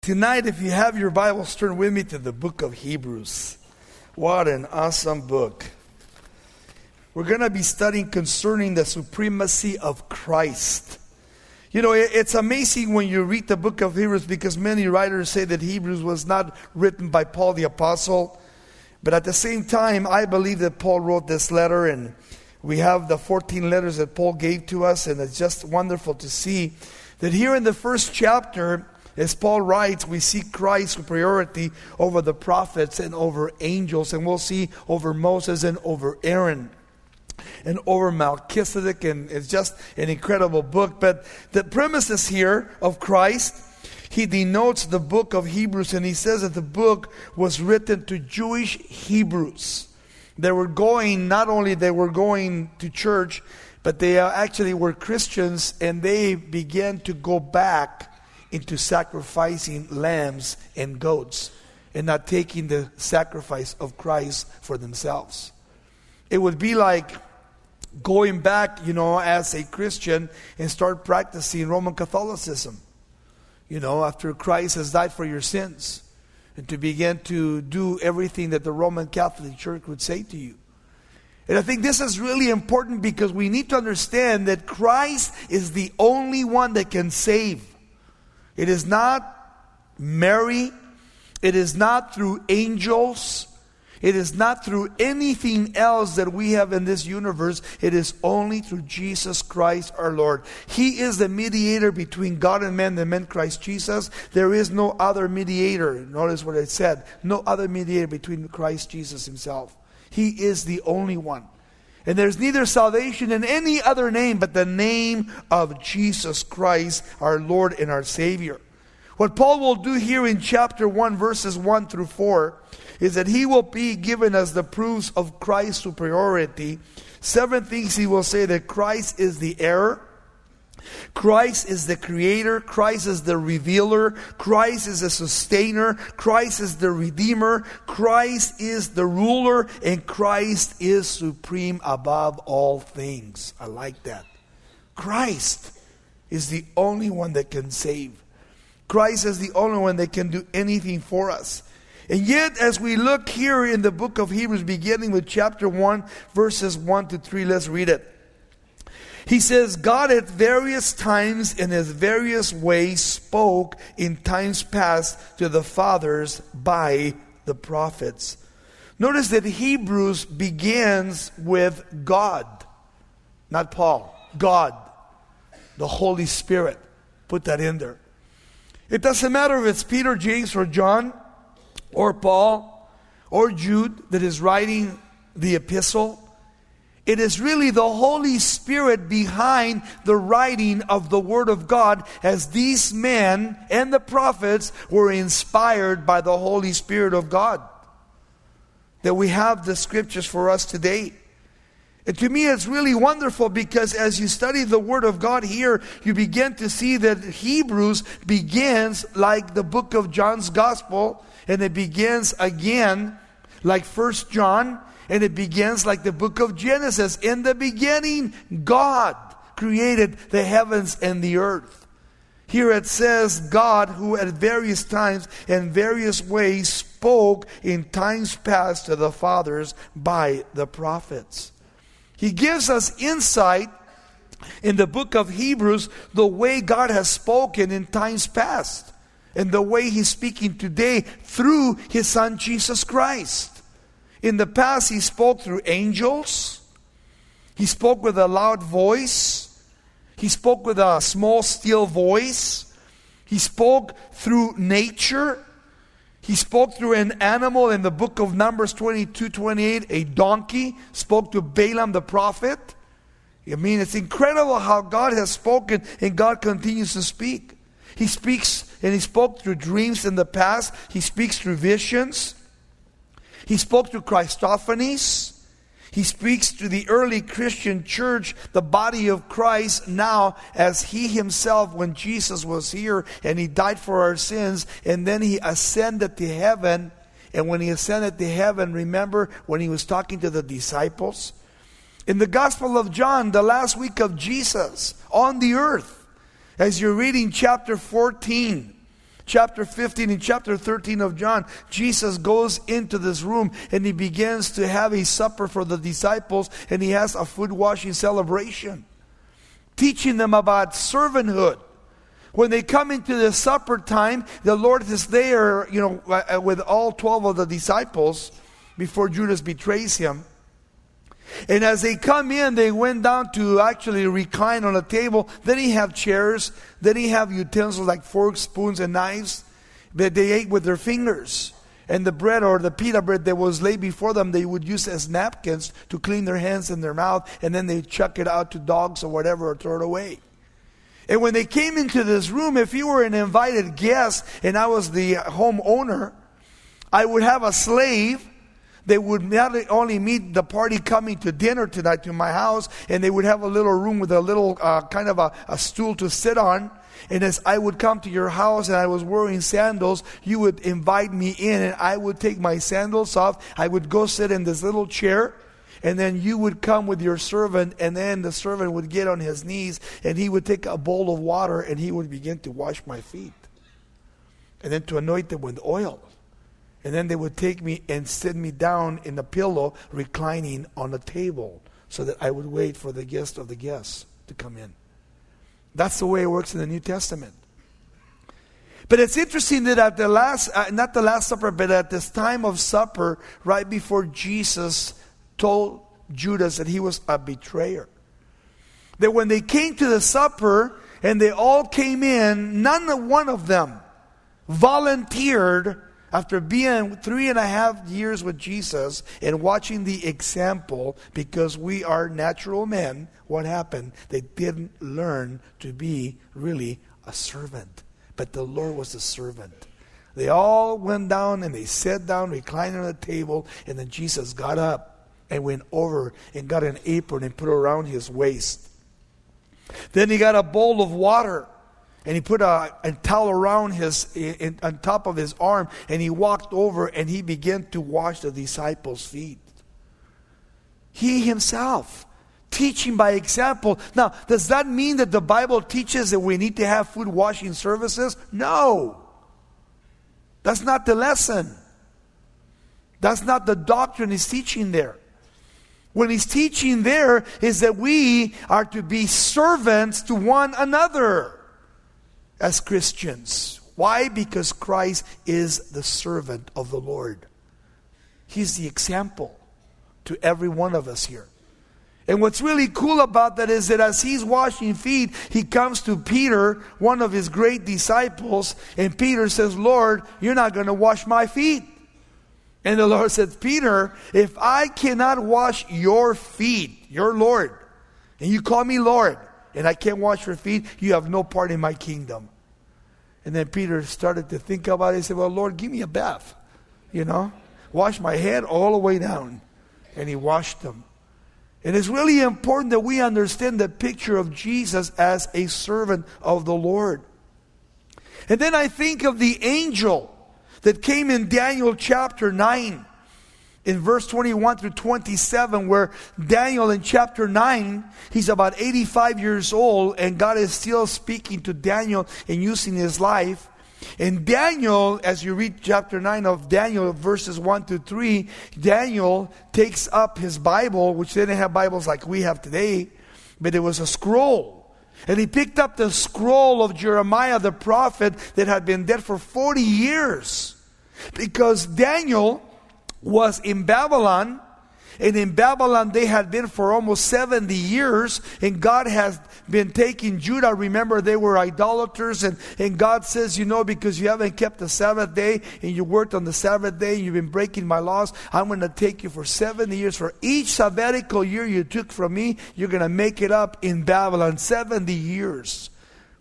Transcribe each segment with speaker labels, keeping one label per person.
Speaker 1: Tonight, if you have your Bibles, turn with me to the book of Hebrews. What an awesome book. We're going to be studying concerning the supremacy of Christ. You know, it's amazing when you read the book of Hebrews because many writers say that Hebrews was not written by Paul the Apostle. But at the same time, I believe that Paul wrote this letter, and we have the 14 letters that Paul gave to us, and it's just wonderful to see that here in the first chapter, as Paul writes, we see Christ's superiority over the prophets and over angels, and we'll see over Moses and over Aaron and over Melchizedek, and it's just an incredible book. But the premises here of Christ, he denotes the book of Hebrews, and he says that the book was written to Jewish Hebrews. They were going to church, but they actually were Christians, and they began to go back into sacrificing lambs and goats and not taking the sacrifice of Christ for themselves. It would be like going back, as a Christian and start practicing Roman Catholicism, after Christ has died for your sins, and to begin to do everything that the Roman Catholic Church would say to you. And I think this is really important because we need to understand that Christ is the only one that can save. It is not Mary. It is not through angels. It is not through anything else that we have in this universe. It is only through Jesus Christ our Lord. He is the mediator between God and man, the man Christ Jesus. There is no other mediator. Notice what it said. No other mediator between Christ Jesus himself. He is the only one. And there's neither salvation in any other name but the name of Jesus Christ, our Lord and our Savior. What Paul will do here in chapter 1, verses 1 through 4, is that he will be giving us the proofs of Christ's superiority. 7 things he will say: that Christ is the heir, Christ is the creator, Christ is the revealer, Christ is the sustainer, Christ is the redeemer, Christ is the ruler, and Christ is supreme above all things. I like that. Christ is the only one that can save. Christ is the only one that can do anything for us. And yet, as we look here in the book of Hebrews, beginning with chapter 1, verses 1 to 3, let's read it. He says, God at various times in his various ways spoke in times past to the fathers by the prophets. Notice that Hebrews begins with God, not Paul. God, the Holy Spirit. Put that in there. It doesn't matter if it's Peter, James, or John, or Paul, or Jude that is writing the epistle. It is really the Holy Spirit behind the writing of the Word of God, as these men and the prophets were inspired by the Holy Spirit of God, that we have the scriptures for us today. And to me it's really wonderful because as you study the Word of God here, you begin to see that Hebrews begins like the book of John's Gospel, and it begins again like 1 John, and it begins like the book of Genesis. In the beginning, God created the heavens and the earth. Here it says, God, who at various times and various ways spoke in times past to the fathers by the prophets. He gives us insight in the book of Hebrews, the way God has spoken in times past, and the way He's speaking today through His Son Jesus Christ. In the past, He spoke through angels. He spoke with a loud voice. He spoke with a small, still voice. He spoke through nature. He spoke through an animal in the book of Numbers 22:28. A donkey spoke to Balaam the prophet. I mean, it's incredible how God has spoken, and God continues to speak. He speaks, and He spoke through dreams in the past. He speaks through visions. He spoke to Christophanies. He speaks to the early Christian church, the body of Christ, now as He Himself, when Jesus was here and He died for our sins, and then He ascended to heaven. And when He ascended to heaven, remember when He was talking to the disciples? In the Gospel of John, the last week of Jesus on the earth, as you're reading chapter 14, chapter 15 and chapter 13 of John, Jesus goes into this room and he begins to have a supper for the disciples, and he has a foot washing celebration, teaching them about servanthood. When they come into the supper time, the Lord is there, with all 12 of the disciples before Judas betrays him. And as they come in, they went down to actually recline on a table. Then he have chairs. Then he have utensils like forks, spoons, and knives that they ate with their fingers. And the bread, or the pita bread that was laid before them, they would use as napkins to clean their hands and their mouth. And then they chuck it out to dogs or whatever, or throw it away. And when they came into this room, if you were an invited guest and I was the homeowner, I would have a slave. They would not only meet the party coming to dinner tonight to my house, and they would have a little room with a little kind of a stool to sit on. And as I would come to your house and I was wearing sandals, you would invite me in, and I would take my sandals off. I would go sit in this little chair. And then you would come with your servant, and then the servant would get on his knees, and he would take a bowl of water, and he would begin to wash my feet. And then to anoint them with oil. And then they would take me and sit me down in a pillow, reclining on a table, so that I would wait for the guest of the guests to come in. That's the way it works in the New Testament. But it's interesting that at the last, not the Last Supper, but at this time of supper, right before Jesus told Judas that he was a betrayer, that when they came to the supper and they all came in, one of them volunteered, after being 3.5 years with Jesus and watching the example, because we are natural men. What happened? They didn't learn to be really a servant, but the Lord was a servant. They all went down and they sat down, reclining on the table, and then Jesus got up and went over and got an apron and put it around his waist. Then he got a bowl of water and he put a towel around on top of his arm, and he walked over and he began to wash the disciples' feet. He himself, teaching by example. Now, does that mean that the Bible teaches that we need to have food washing services? No. That's not the lesson. That's not the doctrine he's teaching there. What he's teaching there is that we are to be servants to one another as Christians. Why? Because Christ is the servant of the Lord. He's the example to every one of us here. And what's really cool about that is that as he's washing feet, he comes to Peter, one of his great disciples, and Peter says, "Lord, you're not going to wash my feet." And the Lord said, "Peter, if I cannot wash your feet, your Lord, and you call me Lord, and I can't wash your feet, you have no part in my kingdom." And then Peter started to think about it. He said, "Well, Lord, give me a bath, wash my head all the way down." And he washed them. And it's really important that we understand the picture of Jesus as a servant of the Lord. And then I think of the angel that came in Daniel chapter 9, in verse 21 through 27, where Daniel in chapter 9, he's about 85 years old, and God is still speaking to Daniel and using his life. And Daniel, as you read chapter 9 of Daniel, verses 1 to 3, Daniel takes up his Bible, which they didn't have Bibles like we have today, but it was a scroll. And he picked up the scroll of Jeremiah the prophet that had been dead for 40 years. Because Daniel was in Babylon, and in Babylon they had been for almost 70 years, and God has been taking Judah. Remember, they were idolaters, and God says, because you haven't kept the Sabbath day, and you worked on the Sabbath day, and you've been breaking my laws, I'm going to take you for 70 years. For each sabbatical year you took from me, you're going to make it up in Babylon. 70 years.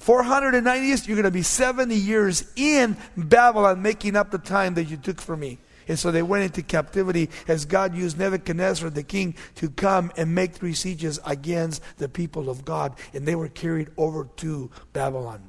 Speaker 1: 490 years, you're going to be 70 years in Babylon, making up the time that you took from me. And so they went into captivity as God used Nebuchadnezzar the king to come and make 3 sieges against the people of God. And they were carried over to Babylon.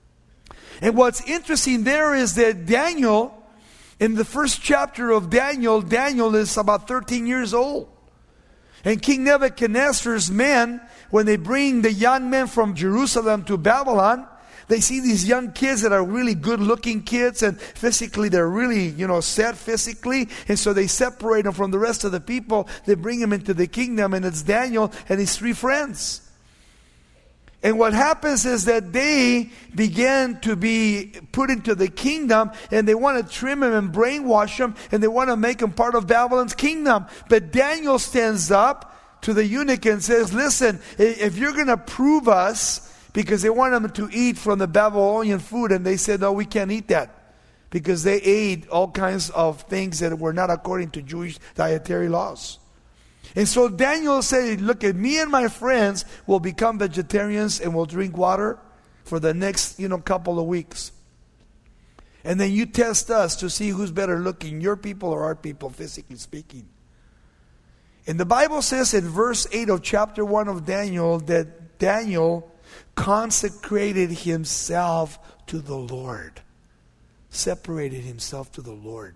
Speaker 1: And what's interesting there is that Daniel, in the first chapter of Daniel, Daniel is about 13 years old. And King Nebuchadnezzar's men, when they bring the young men from Jerusalem to Babylon, they see these young kids that are really good-looking kids, and physically they're really, set physically, and so they separate them from the rest of the people. They bring them into the kingdom, and it's Daniel and his 3 friends. And what happens is that they begin to be put into the kingdom, and they want to trim them and brainwash them, and they want to make them part of Babylon's kingdom. But Daniel stands up to the eunuch and says, listen, if you're going to prove us, because they want them to eat from the Babylonian food, and they said, no, we can't eat that, because they ate all kinds of things that were not according to Jewish dietary laws. And so Daniel said, look, at me and my friends will become vegetarians and will drink water for the next, couple of weeks. And then you test us to see who's better looking, your people or our people, physically speaking. And the Bible says in verse 8 of chapter 1 of Daniel that Daniel consecrated himself to the Lord. Separated himself to the Lord.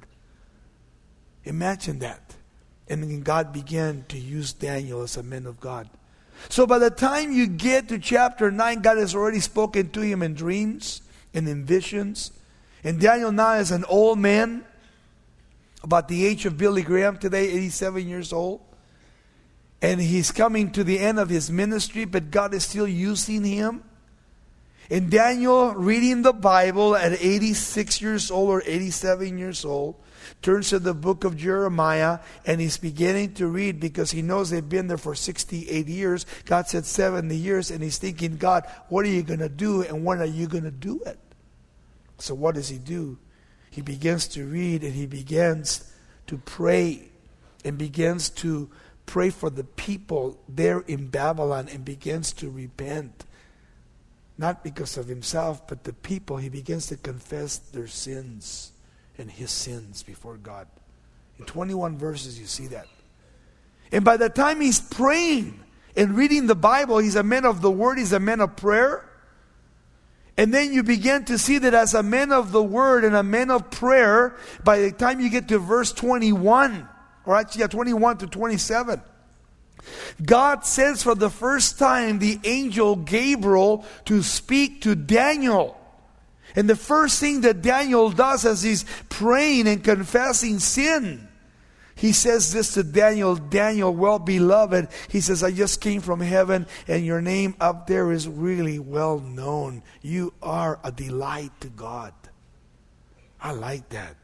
Speaker 1: Imagine that. And then God began to use Daniel as a man of God. So by the time you get to chapter 9, God has already spoken to him in dreams and in visions. And Daniel now is an old man, about the age of Billy Graham today, 87 years old. And he's coming to the end of his ministry, but God is still using him. And Daniel, reading the Bible at 86 years old or 87 years old, turns to the book of Jeremiah, and he's beginning to read because he knows they've been there for 68 years. God said 70 years, and he's thinking, God, what are you going to do, and when are you going to do it? So what does he do? He begins to read, and he begins to pray, and begins to pray for the people there in Babylon, and begins to repent. Not because of himself, but the people. He begins to confess their sins and his sins before God. In 21 verses you see that. And by the time he's praying and reading the Bible, he's a man of the word, he's a man of prayer. And then you begin to see that as a man of the word and a man of prayer, by the time you get to verse 21, or actually 21 to 27, God sends for the first time the angel Gabriel to speak to Daniel. And the first thing that Daniel does as he's praying and confessing sin, he says this to Daniel, Daniel, well beloved, he says, I just came from heaven and your name up there is really well known. You are a delight to God. I like that.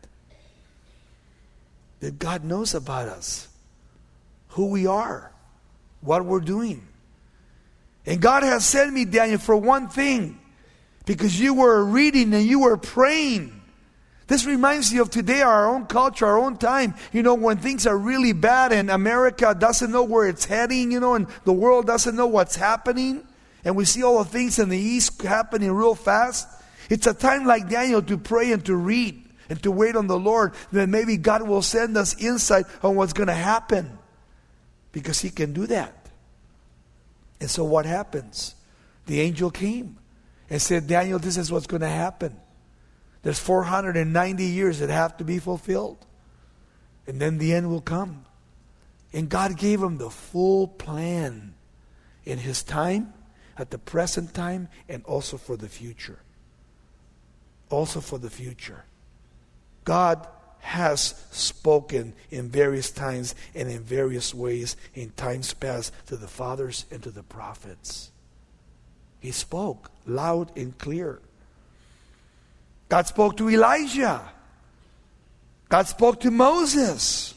Speaker 1: That God knows about us, who we are, what we're doing. And God has sent me, Daniel, for one thing, because you were reading and you were praying. This reminds you of today, our own culture, our own time. When things are really bad and America doesn't know where it's heading, and the world doesn't know what's happening. And we see all the things in the East happening real fast. It's a time like Daniel to pray and to read and to wait on the Lord. Then maybe God will send us insight on what's going to happen. Because He can do that. And so what happens? The angel came and said, Daniel, this is what's going to happen. There's 490 years that have to be fulfilled. And then the end will come. And God gave him the full plan in His time, at the present time, and also for the future. Also for the future. God has spoken in various times and in various ways in times past to the fathers and to the prophets. He spoke loud and clear. God spoke to Elijah. God spoke to Moses.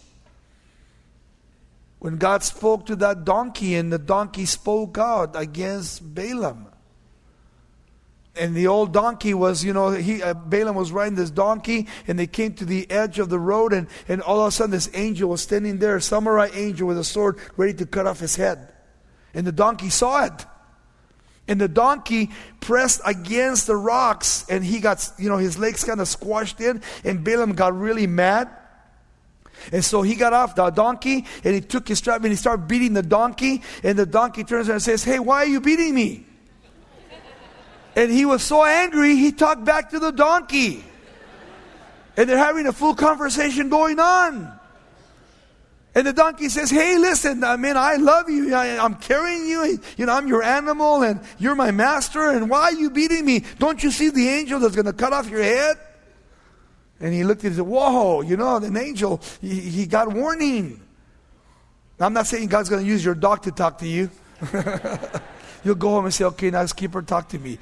Speaker 1: When God spoke to that donkey and the donkey spoke out against Balaam. And the old donkey was, Balaam was riding this donkey and they came to the edge of the road and all of a sudden this angel was standing there, a samurai angel with a sword ready to cut off his head. And the donkey saw it. And the donkey pressed against the rocks and he got, his legs kind of squashed in and Balaam got really mad. And so he got off the donkey and he took his strap and he started beating the donkey. And the donkey turns around and says, hey, why are you beating me? And he was so angry, he talked back to the donkey. And they're having a full conversation going on. And the donkey says, hey, listen, I love you. I'm carrying you. I'm your animal and you're my master. And why are you beating me? Don't you see the angel that's going to cut off your head? And he looked at it and said, whoa, an angel, he got warning. I'm not saying God's going to use your dog to talk to you. You'll go home and say, okay, now keep her talk to me.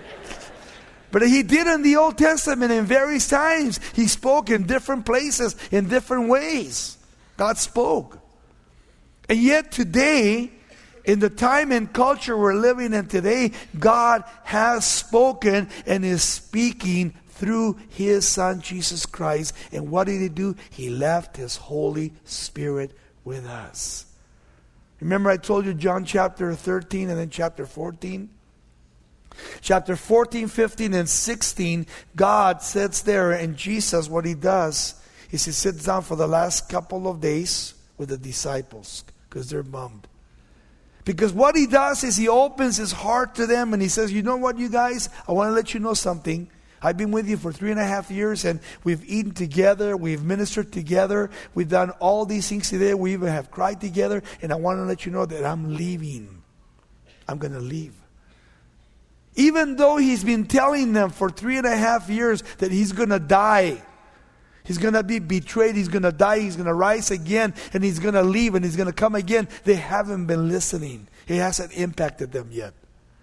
Speaker 1: But he did in the Old Testament in various times. He spoke in different places, in different ways. God spoke. And yet today, in the time and culture we're living in today, God has spoken and is speaking through His Son, Jesus Christ. And what did He do? He left His Holy Spirit with us. Remember I told you John chapter 13 and then chapter 14? Chapter 14, 15, and 16, God sits there, and Jesus, what He does is He sits down for the last couple of days with the disciples because they're bummed. Because what He does is He opens His heart to them and He says, you know what, you guys? I want to let you know something. I've been with you for 3.5 years and we've eaten together, we've ministered together, we've done all these things today, we even have cried together, and I want to let you know that I'm leaving. I'm going to leave. Even though He's been telling them for 3.5 years that He's going to die. He's going to be betrayed. He's going to die. He's going to rise again. And He's going to leave. And He's going to come again. They haven't been listening. He hasn't impacted them yet.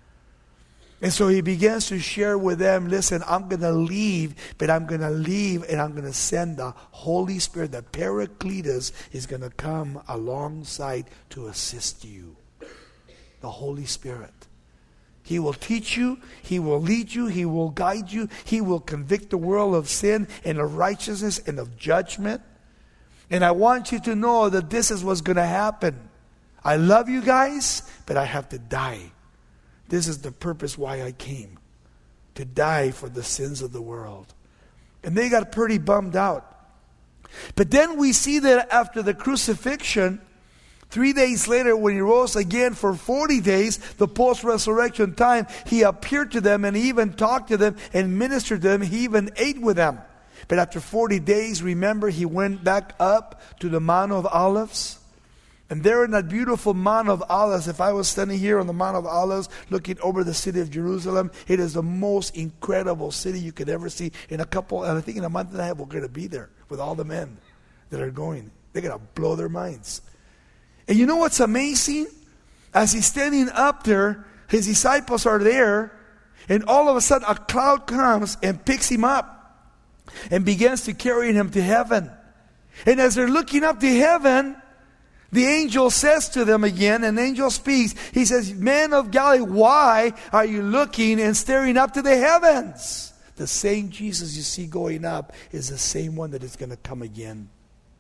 Speaker 1: And so He begins to share with them, listen, I'm going to leave. But I'm going to leave and I'm going to send the Holy Spirit. The Paracletus is going to come alongside to assist you. The Holy Spirit. He will teach you, He will lead you, He will guide you, He will convict the world of sin and of righteousness and of judgment. And I want you to know that this is what's going to happen. I love you guys, but I have to die. This is the purpose why I came. To die for the sins of the world. And they got pretty bummed out. But then we see that after the crucifixion, 3 days later, when He rose again for 40 days, the post-resurrection time, He appeared to them and He even talked to them and ministered to them. He even ate with them. But after 40 days, remember, He went back up to the Mount of Olives. And there in that beautiful Mount of Olives, if I was standing here on the Mount of Olives looking over the city of Jerusalem, it is the most incredible city you could ever see. And I think in a month and a half, we're going to be there with all the men that are going. They're going to blow their minds. And you know what's amazing? As He's standing up there, His disciples are there, and all of a sudden a cloud comes and picks Him up and begins to carry Him to heaven. And as they're looking up to heaven, the angel says to them again, an angel speaks, he says, men of Galilee, why are you looking and staring up to the heavens? The same Jesus you see going up is the same one that is going to come again.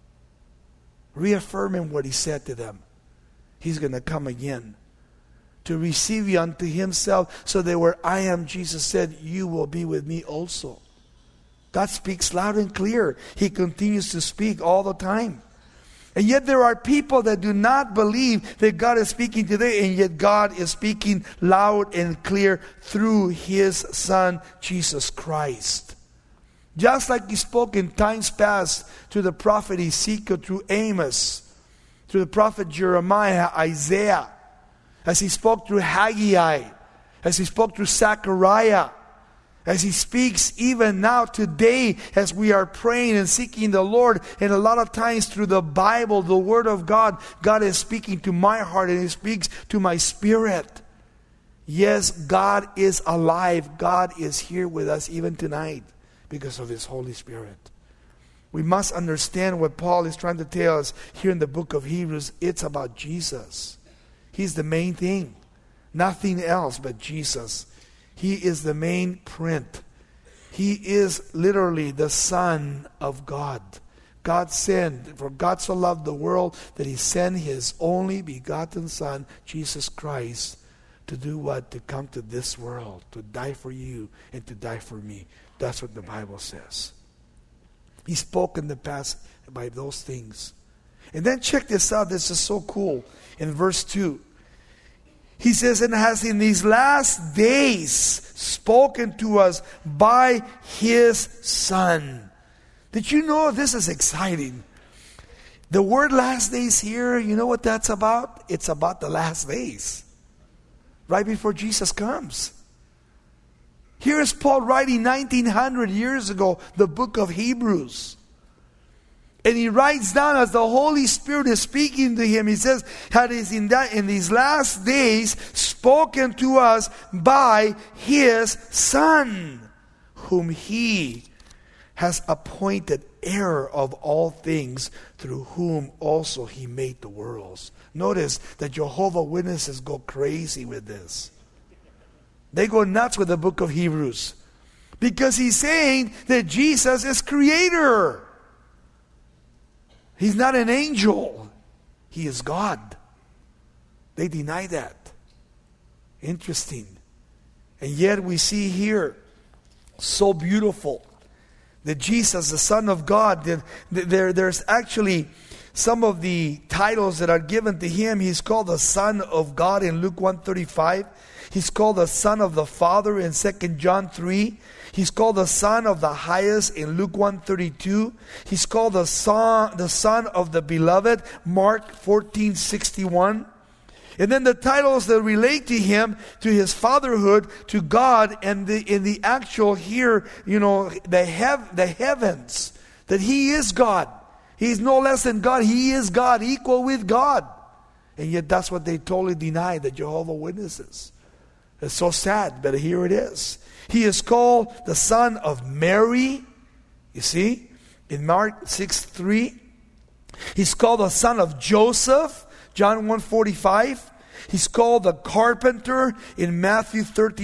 Speaker 1: Reaffirming what He said to them. He's going to come again to receive you unto Himself, so that where I am, Jesus said, you will be with me also. God speaks loud and clear. He continues to speak all the time. And yet there are people that do not believe that God is speaking today, and yet God is speaking loud and clear through His Son, Jesus Christ. Just like He spoke in times past to the prophet Ezekiel through Amos, through the prophet Jeremiah, Isaiah, as He spoke through Haggai, as He spoke through Zechariah, as He speaks even now today as we are praying and seeking the Lord. And a lot of times through the Bible, the Word of God, God is speaking to my heart and He speaks to my spirit. Yes, God is alive. God is here with us even tonight because of His Holy Spirit. We must understand what Paul is trying to tell us here in the book of Hebrews. It's about Jesus. He's the main thing. Nothing else but Jesus. He is the main print. He is literally the Son of God. God sent, for God so loved the world that He sent His only begotten Son, Jesus Christ, to do what? To come to this world, to die for you and to die for me. That's what the Bible says. He spoke in the past by those things. And then check this out. This is so cool. In verse 2. He says, and has in these last days spoken to us by His Son. Did you know this is exciting? The word last days here, you know what that's about? It's about the last days. Right before Jesus comes. Here is Paul writing 1900 years ago, the book of Hebrews. And he writes down as the Holy Spirit is speaking to him, he says, "Had is in these last days spoken to us by His Son, whom He has appointed heir of all things, through whom also He made the worlds." Notice that Jehovah's Witnesses go crazy with this. They go nuts with the book of Hebrews. Because he's saying that Jesus is creator. He's not an angel. He is God. They deny that. Interesting. And yet we see here, so beautiful, that Jesus, the Son of God, there's actually some of the titles that are given to Him. He's called the Son of God in Luke 1:35. He's called the Son of the Father in 2 John 3. He's called the Son of the Highest in Luke 1:32. He's called the Son of the Beloved, Mark 14:61. And then the titles that relate to Him, to His fatherhood, to God, and in the actual here, the heavens, that He is God. He's no less than God. He is God, equal with God. And yet that's what they totally deny, the Jehovah's Witnesses. It's so sad, but here it is. He is called the Son of Mary. You see, in Mark 6:3. He's called the Son of Joseph, John 1:45. He's called the Carpenter in Matthew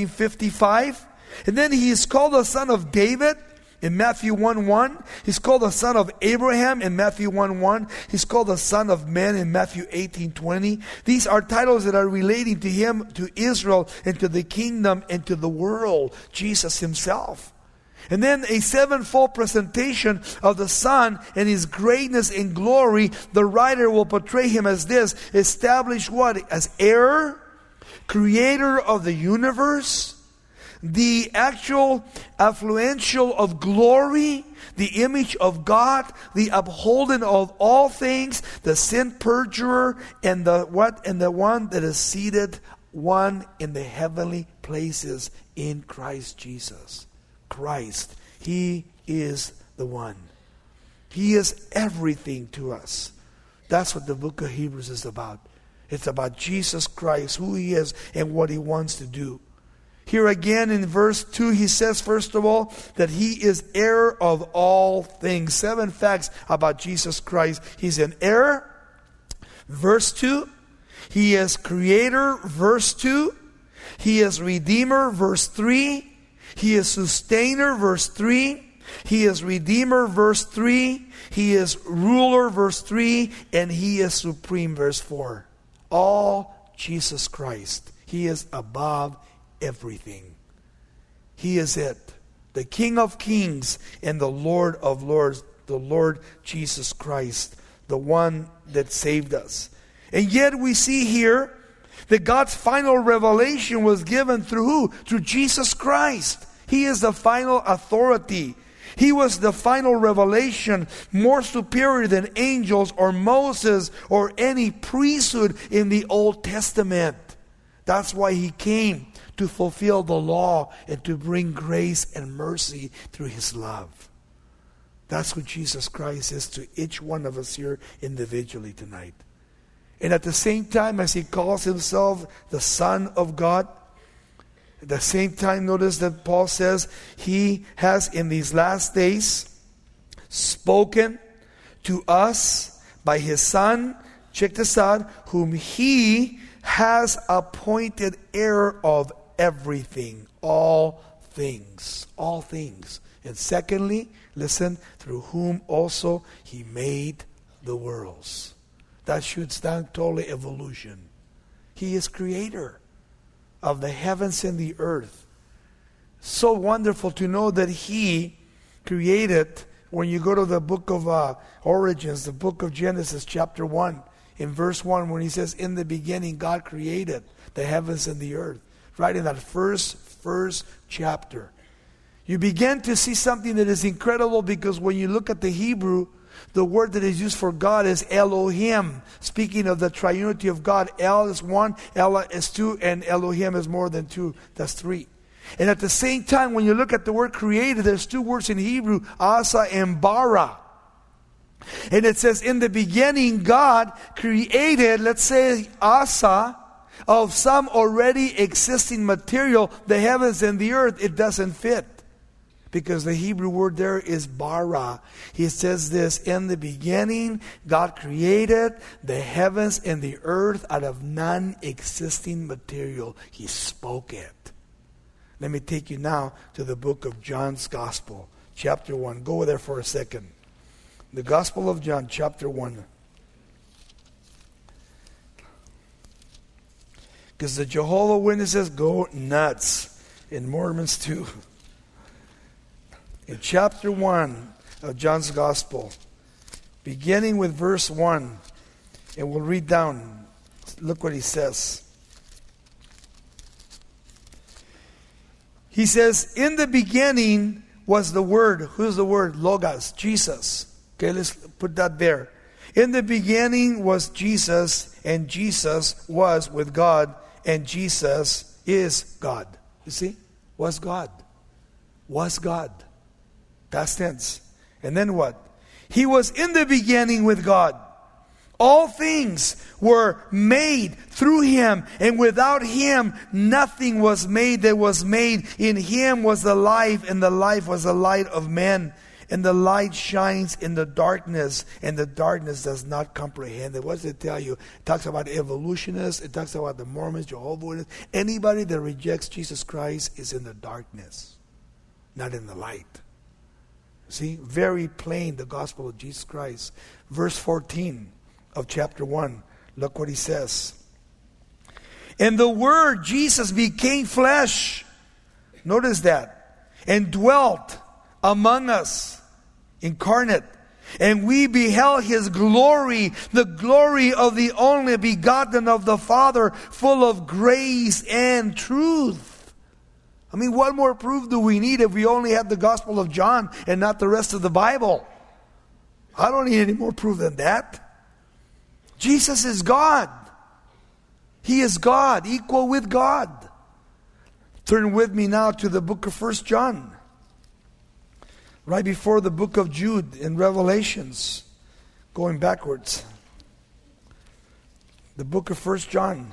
Speaker 1: 13:55. And then he is called the Son of David in Matthew 1:1. He's called the Son of Abraham in Matthew 1:1. He's called the Son of Man in Matthew 18:20. These are titles that are relating to Him, to Israel, and to the kingdom, and to the world, Jesus Himself. And then a sevenfold presentation of the Son and His greatness and glory. The writer will portray Him as this: establish what? As heir, creator of the universe, the actual affluential of glory, the image of God, the upholding of all things, the sin purger, and the one that is seated, one in the heavenly places in Christ Jesus. Christ, He is the one. He is everything to us. That's what the book of Hebrews is about. It's about Jesus Christ, who He is, and what He wants to do. Here again in verse 2, he says, first of all, that He is heir of all things. 7 facts about Jesus Christ. He's an heir. Verse 2. He is creator. Verse 2. He is redeemer. Verse 3. He is sustainer. Verse 3. He is redeemer. Verse 3. He is ruler. Verse 3. And He is supreme. Verse 4. All Jesus Christ. He is above everything. He is it. The King of Kings and the Lord of Lords. The Lord Jesus Christ. The one that saved us. And yet we see here that God's final revelation was given through who? Through Jesus Christ. He is the final authority. He was the final revelation, more superior than angels or Moses or any priesthood in the Old Testament. That's why He came, to fulfill the law and to bring grace and mercy through His love. That's who Jesus Christ is to each one of us here individually tonight. And at the same time, as He calls Himself the Son of God, at the same time, notice that Paul says He has in these last days spoken to us by His Son, check this out, whom He has appointed heir of everything, all things, all things. And secondly, listen, through whom also He made the worlds. That should stand totally evolution. He is creator of the heavens and the earth. So wonderful to know that He created. When you go to the book of Origins, the book of Genesis chapter 1, in verse 1, when He says, in the beginning God created the heavens and the earth. Right in that first chapter. You begin to see something that is incredible, because when you look at the Hebrew, The word that is used for God is Elohim. Speaking of the triunity of God, El is one, Ella is two, and Elohim is more than two. That's three. And at the same time, when you look at the word created, there's two words in Hebrew, Asa and Bara. And it says, in the beginning, God created, let's say, Asa, of some already existing material, the heavens and the earth. It doesn't fit. Because the Hebrew word there is bara. He says this, in the beginning, God created the heavens and the earth out of non-existing material. He spoke it. Let me take you now to the book of John's Gospel, chapter 1. Go there for a second. The Gospel of John, chapter 1. Because the Jehovah's Witnesses go nuts, and Mormons too. In chapter 1 of John's Gospel, beginning with verse 1, and we'll read down. Look what he says. He says, in the beginning was the Word. Who's the Word? Logos, Jesus. Okay, let's put that there. In the beginning was Jesus, and Jesus was with God, and Jesus is God. You see? Was God. Was God. Past tense. And then what? He was in the beginning with God. All things were made through Him, and without Him nothing was made that was made. In Him was the life, and the life was the light of men. And the light shines in the darkness, and the darkness does not comprehend it. What does it tell you? It talks about evolutionists. It talks about the Mormons, Jehovah's Witnesses. Anybody that rejects Jesus Christ is in the darkness, not in the light. See, very plain, the gospel of Jesus Christ. Verse 14 of chapter 1. Look what he says. And the Word, Jesus, became flesh. Notice that. And dwelt among us, incarnate. And we beheld His glory, the glory of the only begotten of the Father, full of grace and truth. I mean, what more proof do we need if we only have the Gospel of John and not the rest of the Bible? I don't need any more proof than that. Jesus is God. He is God, equal with God. Turn with me now to the book of 1 John. Right before the book of Jude in Revelations. Going backwards. The book of 1 John.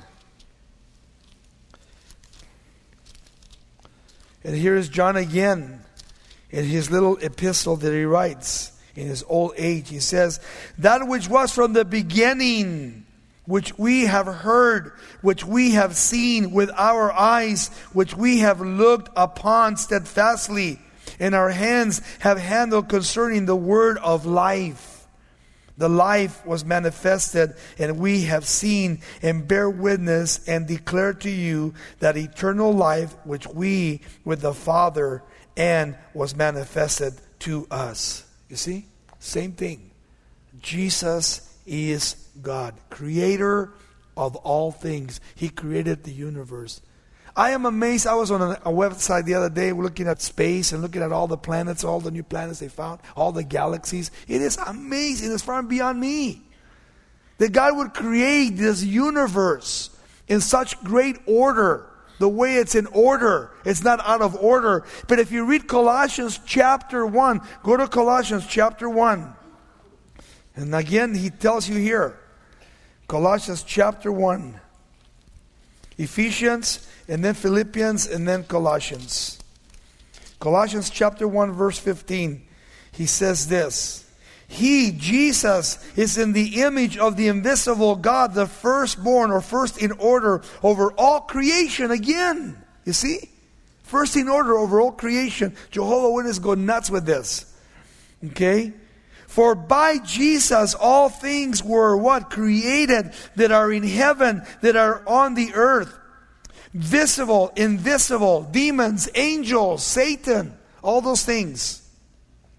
Speaker 1: And here is John again in his little epistle that he writes in his old age. He says, that which was from the beginning, which we have heard, which we have seen with our eyes, which we have looked upon steadfastly, and our hands have handled concerning the word of life. The life was manifested, and we have seen and bear witness and declare to you that eternal life which we with the Father and was manifested to us. You see? Same thing. Jesus is God, creator of all things. He created the universe. I am amazed. I was on a website the other day looking at space and looking at all the planets, all the new planets they found, all the galaxies. It is amazing. It's far beyond me. That God would create this universe in such great order. The way it's in order. It's not out of order. But if you read Colossians chapter 1, go to Colossians chapter 1. And again, he tells you here. Colossians chapter 1. Ephesians, and then Philippians, and then Colossians. Colossians chapter 1, verse 15. He says this. He, Jesus, is in the image of the invisible God, the firstborn, or first in order over all creation. Again, you see? First in order over all creation. Jehovah's Witnesses go nuts with this. Okay? For by Jesus all things were what? Created, that are in heaven, that are on the earth. Visible, invisible, demons, angels, Satan, all those things.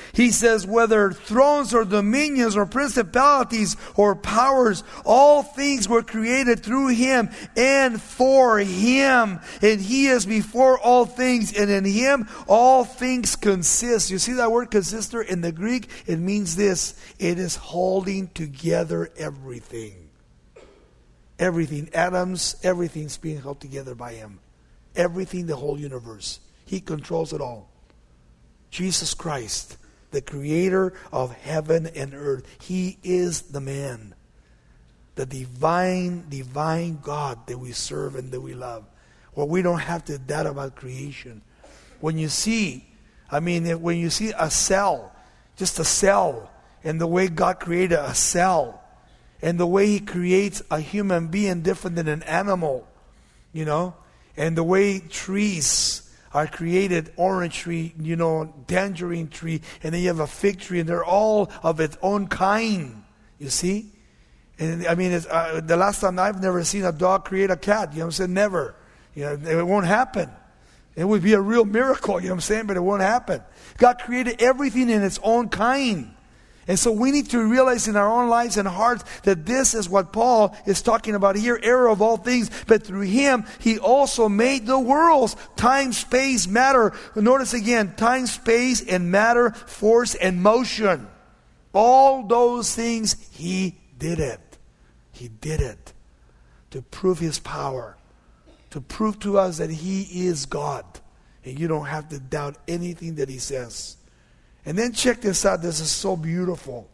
Speaker 1: He says, whether thrones or dominions or principalities or powers, all things were created through Him and for Him. And He is before all things, and in Him all things consist. You see that word consister in the Greek? It means this. It is holding together everything. Everything. Atoms, everything's being held together by Him. Everything, the whole universe. He controls it all. Jesus Christ, the creator of heaven and earth. He is the man. The divine God that we serve and that we love. Well, we don't have to doubt about creation. When you see a cell, just a cell, and the way God created a cell, and the way He creates a human being different than an animal, and the way trees are created, orange tree, tangerine tree, and then you have a fig tree, and they're all of its own kind, you see? And it's, the last time I've never seen a dog create a cat, I'm saying? Never. It won't happen. It would be a real miracle, I'm saying? But it won't happen. God created everything in its own kind. And so we need to realize in our own lives and hearts that this is what Paul is talking about here, error of all things. But through Him, He also made the worlds, time, space, matter. Notice again, time, space, and matter, force, and motion. All those things, He did it. He did it to prove His power, to prove to us that He is God. And you don't have to doubt anything that He says. And then check this out. This is so beautiful.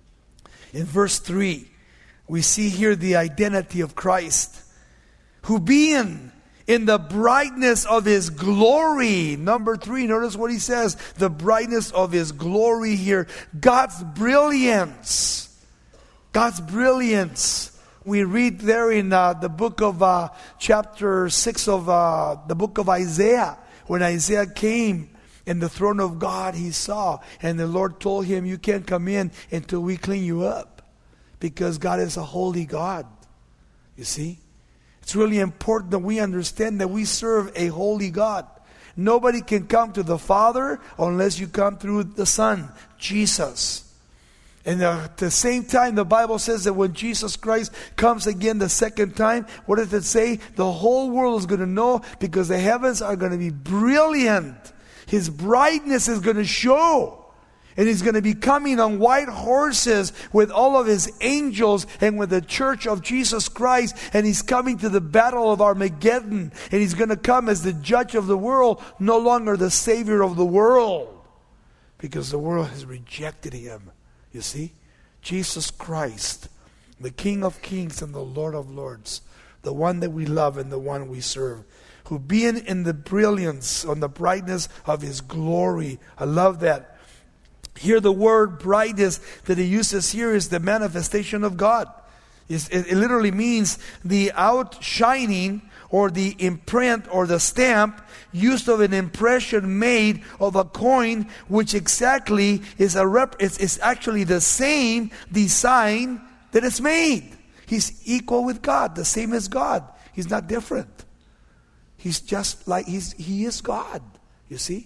Speaker 1: In verse 3, we see here the identity of Christ, who being in the brightness of His glory. Number 3, notice what he says. The brightness of His glory here. God's brilliance. God's brilliance. We read there in the book of chapter 6 of the book of Isaiah. When Isaiah came in the throne of God, he saw, and the Lord told him, you can't come in until we clean you up, because God is a holy God. You see? It's really important that we understand that we serve a holy God. Nobody can come to the Father unless you come through the Son, Jesus. And at the same time, the Bible says that when Jesus Christ comes again the second time, what does it say? The whole world is going to know, because the heavens are going to be brilliant. His brightness is going to show. And He's going to be coming on white horses with all of His angels and with the church of Jesus Christ. And He's coming to the battle of Armageddon. And He's going to come as the judge of the world, no longer the Savior of the world. Because the world has rejected Him. You see? Jesus Christ, the King of kings and the Lord of lords. The one that we love and the one we serve. Who being in the brilliance, on the brightness of His glory. I love that. Here the word brightness that he uses here is the manifestation of God. It literally means the outshining or the imprint or the stamp used of an impression made of a coin, which exactly is it's actually the same design that it's made. He's equal with God, the same as God. He's not different. He's just like, He is God, you see?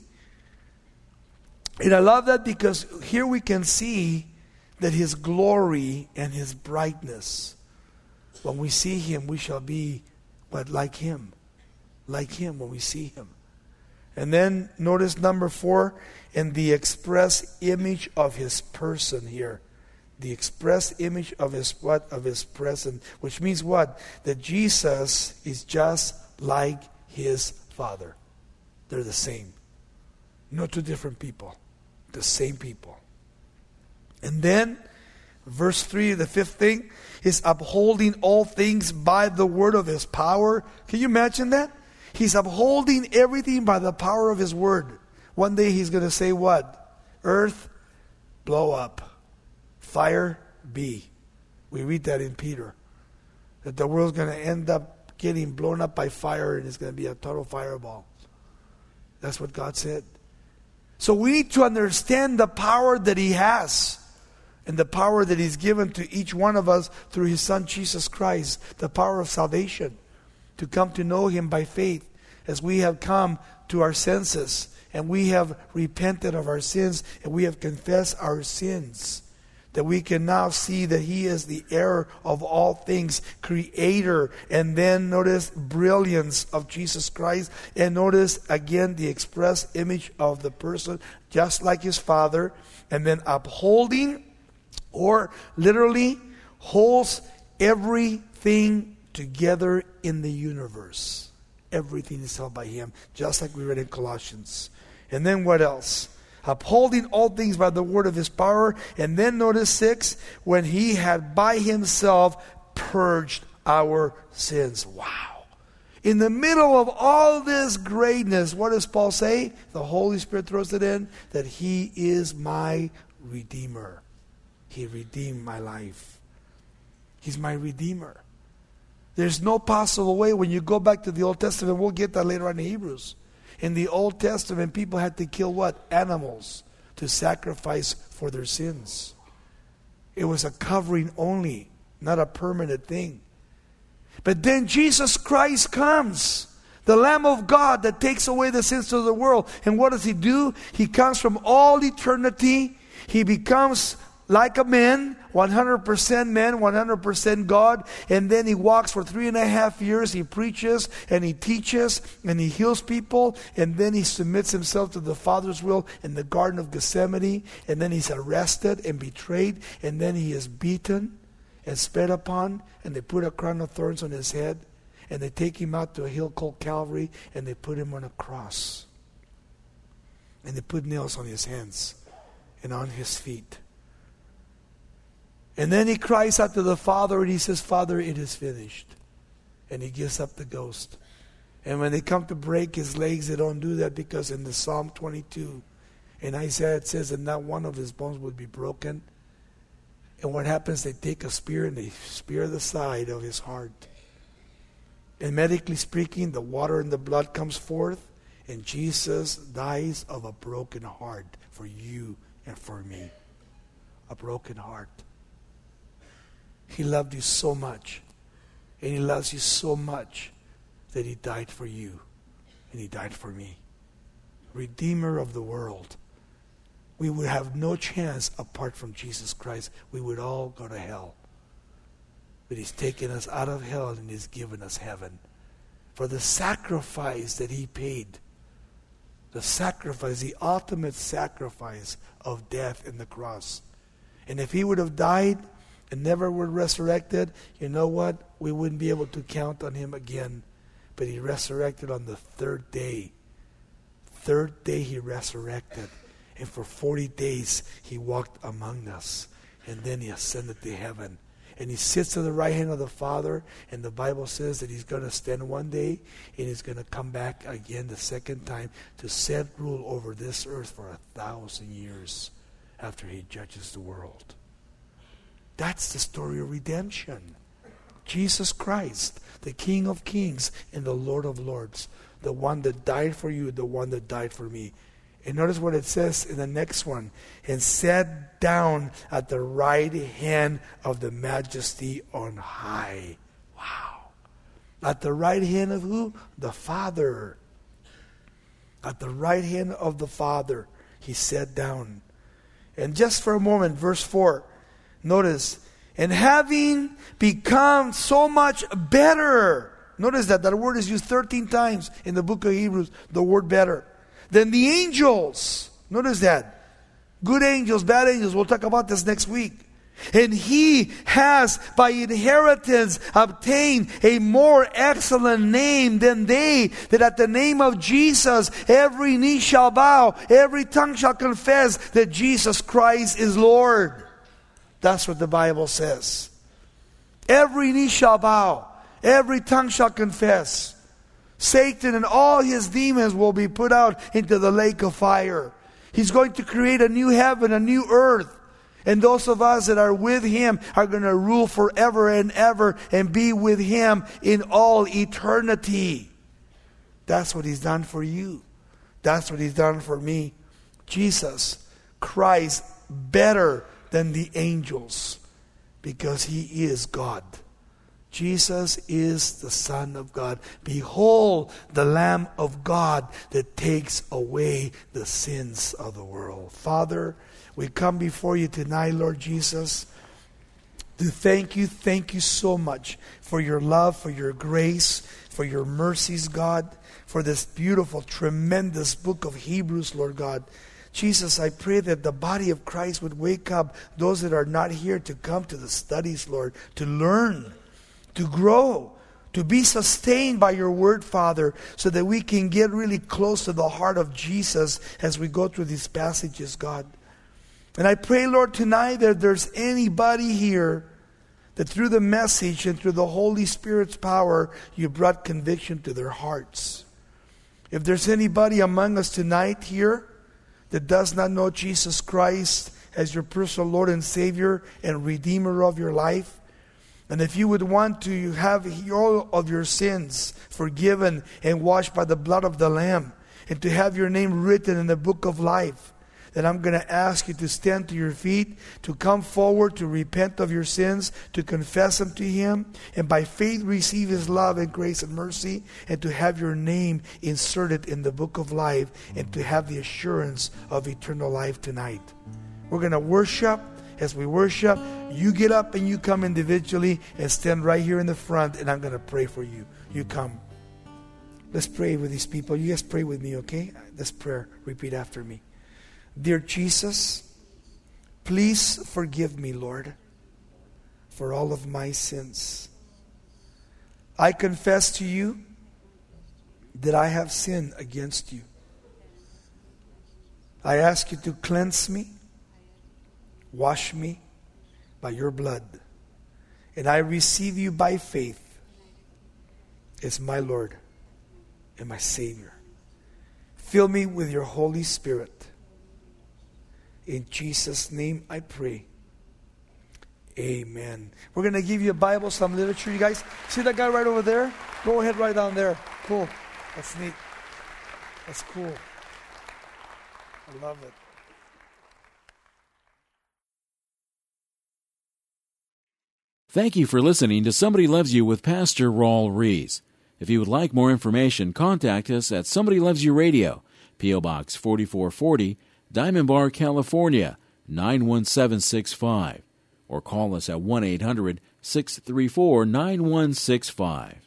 Speaker 1: And I love that, because here we can see that His glory and His brightness, when we see Him, we shall be like Him. Like Him when we see Him. And then notice number 4, in the express image of His person here. The express image of His what? Of His person. Which means what? That Jesus is just like His Father. They're the same. No two different people. The same people. And then, verse 3, the 5th thing, is upholding all things by the word of His power. Can you imagine that? He's upholding everything by the power of His word. One day He's going to say what? Earth, blow up. Fire, be. We read that in Peter. That the world's going to end up getting blown up by fire, and it's going to be a total fireball. That's what God said. So we need to understand the power that He has, and the power that He's given to each one of us through His Son Jesus Christ, the power of salvation, to come to know Him by faith as we have come to our senses and we have repented of our sins, and we have confessed our sins, that we can now see that He is the heir of all things, creator, and then notice brilliance of Jesus Christ, and notice again the express image of the person, just like His Father, and then upholding, or literally holds everything together in the universe. Everything is held by Him, just like we read in Colossians. And then what else? Upholding all things by the word of His power. And then notice 6, when He had by Himself purged our sins. Wow. In the middle of all this greatness, what does Paul say? The Holy Spirit throws it in, that He is my Redeemer. He redeemed my life. He's my Redeemer. There's no possible way when you go back to the Old Testament, we'll get that later on in Hebrews. In the Old Testament, people had to kill what? Animals to sacrifice for their sins. It was a covering only, not a permanent thing. But then Jesus Christ comes, the Lamb of God that takes away the sins of the world. And what does He do? He comes from all eternity. He becomes like a man, 100% man, 100% God. And then He walks for 3.5 years. He preaches and He teaches and He heals people. And then He submits Himself to the Father's will in the Garden of Gethsemane. And then He's arrested and betrayed. And then He is beaten and spat upon. And they put a crown of thorns on His head. And they take Him out to a hill called Calvary. And they put Him on a cross. And they put nails on His hands and on His feet. And then He cries out to the Father and He says, Father, it is finished. And He gives up the ghost. And when they come to break His legs, they don't do that because in the Psalm 22, in Isaiah it says that not one of His bones would be broken. And what happens, they take a spear and they spear the side of His heart. And medically speaking, the water and the blood comes forth, and Jesus dies of a broken heart for you and for me. A broken heart. He loved you so much, and He loves you so much that He died for you, and He died for me. Redeemer of the world. We would have no chance apart from Jesus Christ. We would all go to hell. But He's taken us out of hell and He's given us heaven. For the sacrifice that He paid, the sacrifice, the ultimate sacrifice of death in the cross. And if He would have died and never were resurrected, you know what? We wouldn't be able to count on Him again. But He resurrected on the third day. Third day He resurrected. And for 40 days He walked among us. And then He ascended to heaven. And He sits at the right hand of the Father. And the Bible says that He's going to stand one day. And He's going to come back again the second time to set rule over this earth for 1,000 years after He judges the world. That's the story of redemption. Jesus Christ, the King of Kings and the Lord of Lords. The one that died for you, the one that died for me. And notice what it says in the next one. And sat down at the right hand of the Majesty on high. Wow. At the right hand of who? The Father. At the right hand of the Father, He sat down. And just for a moment, verse 4. Notice, and having become so much better. Notice that word is used 13 times in the book of Hebrews, the word better. Than the angels. Notice that. Good angels, bad angels. We'll talk about this next week. And He has by inheritance obtained a more excellent name than they, that at the name of Jesus every knee shall bow, every tongue shall confess that Jesus Christ is Lord. That's what the Bible says. Every knee shall bow. Every tongue shall confess. Satan and all his demons will be put out into the lake of fire. He's going to create a new heaven, a new earth. And those of us that are with Him are going to rule forever and ever and be with Him in all eternity. That's what He's done for you. That's what He's done for me. Jesus Christ better than the angels because He is God. Jesus is the Son of God. Behold, the Lamb of God that takes away the sins of the world. Father, we come before you tonight, Lord Jesus, to thank you so much for your love, for your grace, for your mercies, God, for this beautiful, tremendous book of Hebrews, Lord God. Jesus, I pray that the body of Christ would wake up those that are not here to come to the studies, Lord, to learn, to grow, to be sustained by your word, Father, so that we can get really close to the heart of Jesus as we go through these passages, God. And I pray, Lord, tonight that there's anybody here that through the message and through the Holy Spirit's power, you brought conviction to their hearts. If there's anybody among us tonight here that does not know Jesus Christ as your personal Lord and Savior and Redeemer of your life, and if you would want to have all of your sins forgiven and washed by the blood of the Lamb, and to have your name written in the book of life, then I'm going to ask you to stand to your feet, to come forward, to repent of your sins, to confess them to Him, and by faith receive His love and grace and mercy, and to have your name inserted in the book of life, and to have the assurance of eternal life tonight. We're going to worship. As we worship, you get up and you come individually and stand right here in the front, and I'm going to pray for you. You come. Let's pray with these people. You guys pray with me, okay? This prayer, repeat after me. Dear Jesus, please forgive me, Lord, for all of my sins. I confess to you that I have sinned against you. I ask you to cleanse me, wash me by your blood, and I receive you by faith as my Lord and my Savior. Fill me with your Holy Spirit. In Jesus' name I pray. Amen. We're going to give you a Bible, some literature. You guys see that guy right over there? Go ahead right down there. Cool. That's neat. That's cool. I love it.
Speaker 2: Thank you for listening to Somebody Loves You with Pastor Raul Rees. If you would like more information, contact us at Somebody Loves You Radio, P.O. Box 4440, Diamond Bar, California, 91765. Or call us at 1-800-634-9165.